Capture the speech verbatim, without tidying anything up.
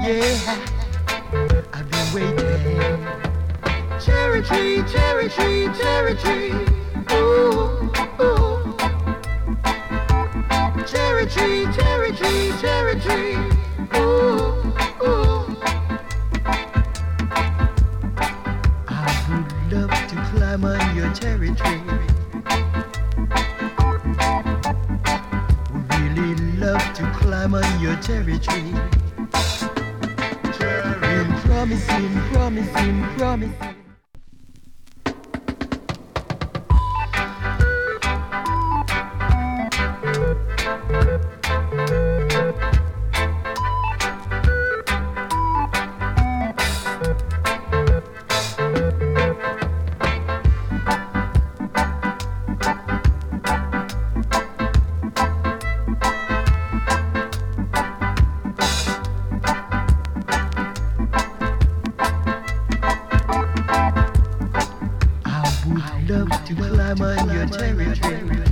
yeah, I've been waiting. Cherry tree, cherry tree, cherry tree, ooh, ooh. Cherry tree, cherry tree, cherry tree, ooh, ooh. I would love to climb on your cherry tree. Would really love to climb on your cherry tree. Cherry. Promising, promising, promising. Love to climb on your cherry tree.